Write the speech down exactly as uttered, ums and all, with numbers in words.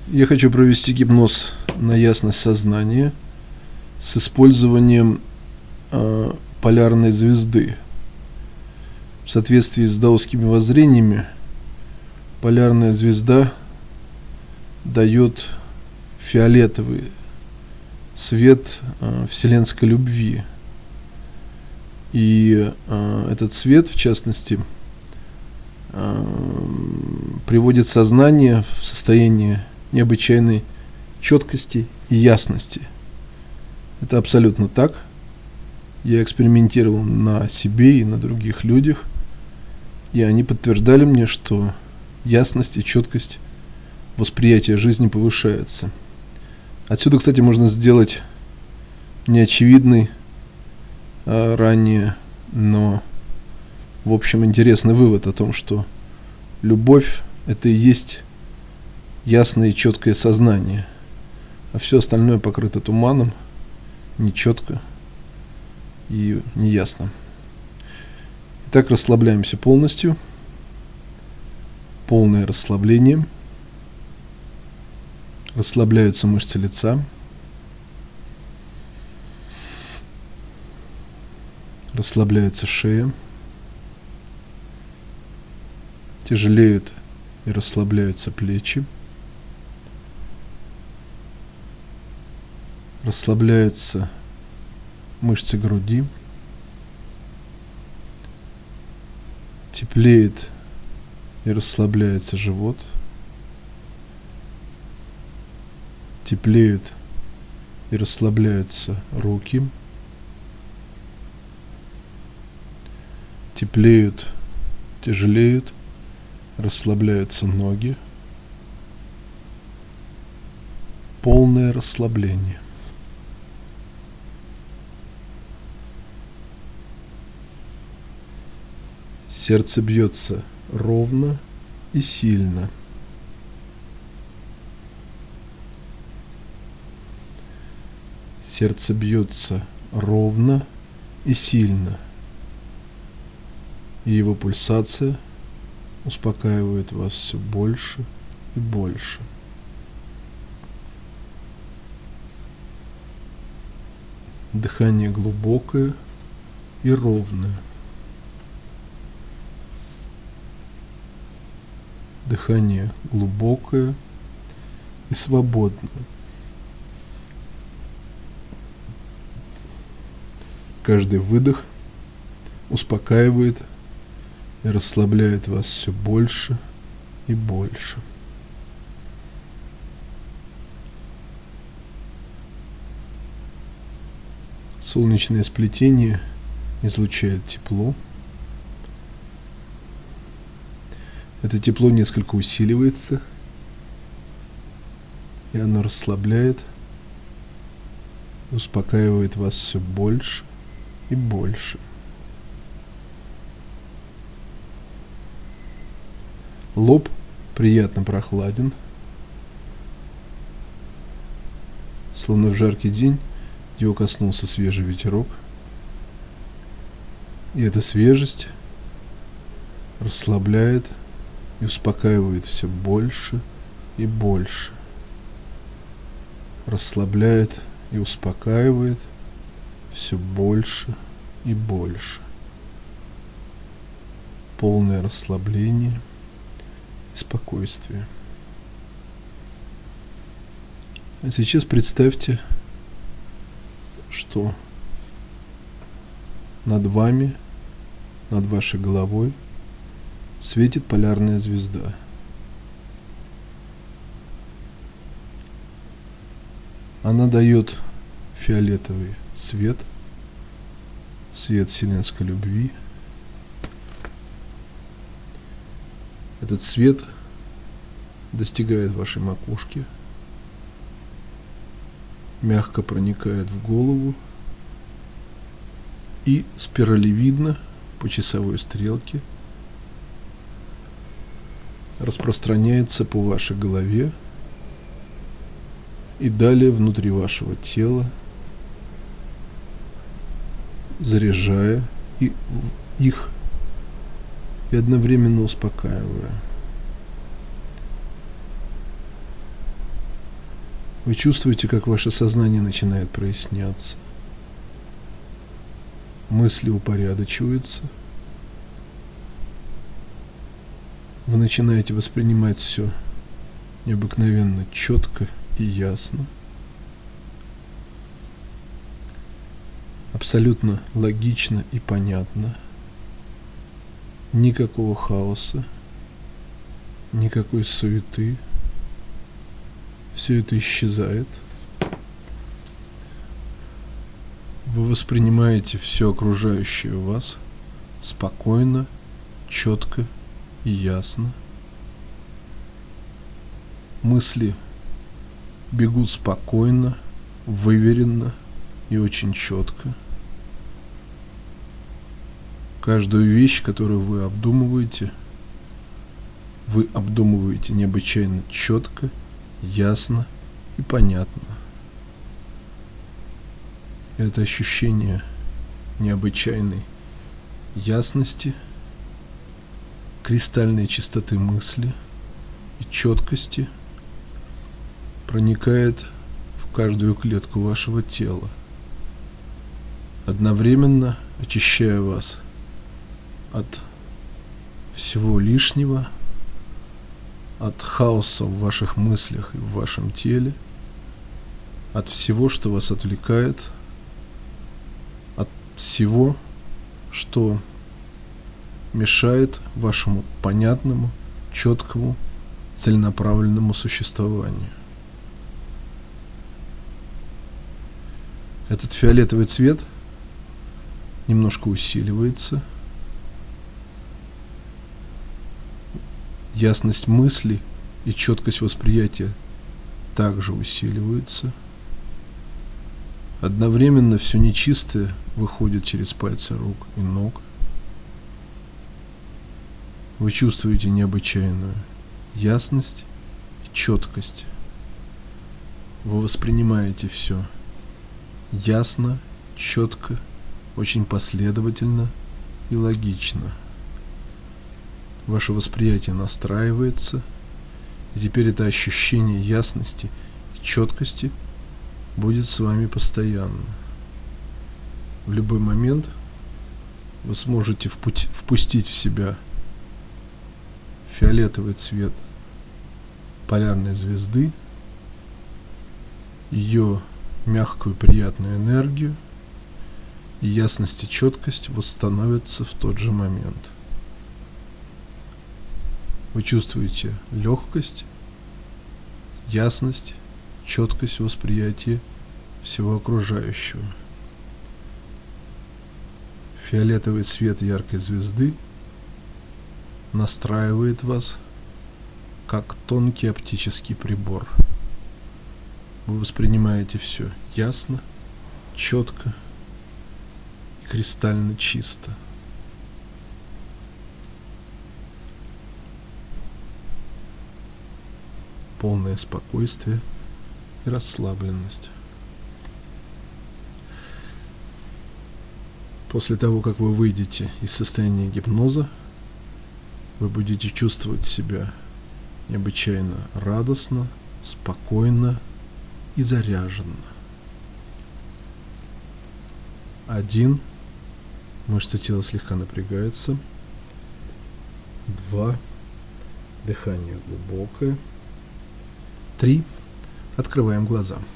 Я хочу провести гипноз на ясность сознания с использованием э, полярной звезды. В соответствии с даосскими воззрениями, полярная звезда дает фиолетовый свет э, вселенской любви. И э, этот свет, в частности, э, приводит сознание в состояние необычайной четкости и ясности. Это абсолютно так. Я экспериментировал на себе и на других людях, и они подтверждали мне, что ясность и четкость восприятия жизни повышается. Отсюда, кстати, можно сделать неочевидный а, ранее, но, в общем, интересный вывод о том, что любовь – это и есть ясное и четкое сознание, а все остальное покрыто туманом, нечетко и неясно. Итак, расслабляемся полностью. Полное расслабление. Расслабляются мышцы лица. Расслабляется шея. Тяжелеют и расслабляются плечи. Расслабляются мышцы груди. Теплеет и расслабляется живот. Теплеют и расслабляются руки. Теплеют, тяжелеют, расслабляются ноги. Полное расслабление. Сердце бьется ровно и сильно. Сердце бьется ровно и сильно. И его пульсация успокаивает вас все больше и больше. Дыхание глубокое и ровное. Дыхание глубокое и свободное. Каждый выдох успокаивает и расслабляет вас все больше и больше. Солнечное сплетение излучает тепло. Это тепло несколько усиливается, и оно расслабляет, успокаивает вас все больше и больше. Лоб приятно прохладен, словно в жаркий день его коснулся свежий ветерок, и эта свежесть расслабляет и успокаивает все больше и больше. Расслабляет и успокаивает все больше и больше. Полное расслабление и спокойствие. А сейчас представьте, что над вами, над вашей головой светит полярная звезда. Она дает фиолетовый свет, свет вселенской любви. Этот свет достигает вашей макушки, мягко проникает в голову и спиралевидно по часовой стрелке распространяется по вашей голове и далее внутри вашего тела, заряжая и их и одновременно успокаивая. Вы чувствуете, как ваше сознание начинает проясняться. Мысли упорядочиваются. Вы начинаете воспринимать все необыкновенно четко и ясно. Абсолютно логично и понятно. Никакого хаоса, никакой суеты. Все это исчезает. Вы воспринимаете все окружающее вас спокойно, четко и ясно. Мысли бегут спокойно, выверенно и очень четко. Каждую вещь, которую вы обдумываете, вы обдумываете необычайно четко, ясно и понятно. Это ощущение необычайной ясности, кристальной чистоты мысли и четкости проникает в каждую клетку вашего тела, одновременно очищая вас от всего лишнего, от хаоса в ваших мыслях и в вашем теле, от всего, что вас отвлекает, от всего, что мешает вашему понятному, четкому, целенаправленному существованию. Этот фиолетовый цвет немножко усиливается. Ясность мысли и четкость восприятия также усиливаются. Одновременно все нечистое выходит через пальцы рук и ног. Вы чувствуете необычайную ясность и четкость. Вы воспринимаете все ясно, четко, очень последовательно и логично. Ваше восприятие настраивается, и теперь это ощущение ясности и четкости будет с вами постоянно. В любой момент вы сможете впуть- впустить в себя фиолетовый цвет полярной звезды, ее мягкую приятную энергию, и ясность и четкость восстановятся в тот же момент. Вы чувствуете легкость, ясность, четкость восприятия всего окружающего. Фиолетовый свет яркой звезды настраивает вас как тонкий оптический прибор. Вы воспринимаете все ясно, четко и кристально чисто. Полное спокойствие и расслабленность. После того, как вы выйдете из состояния гипноза, вы будете чувствовать себя необычайно радостно, спокойно и заряженно. Один. Мышцы тела слегка напрягаются. Два. Дыхание глубокое. Три. Открываем глаза.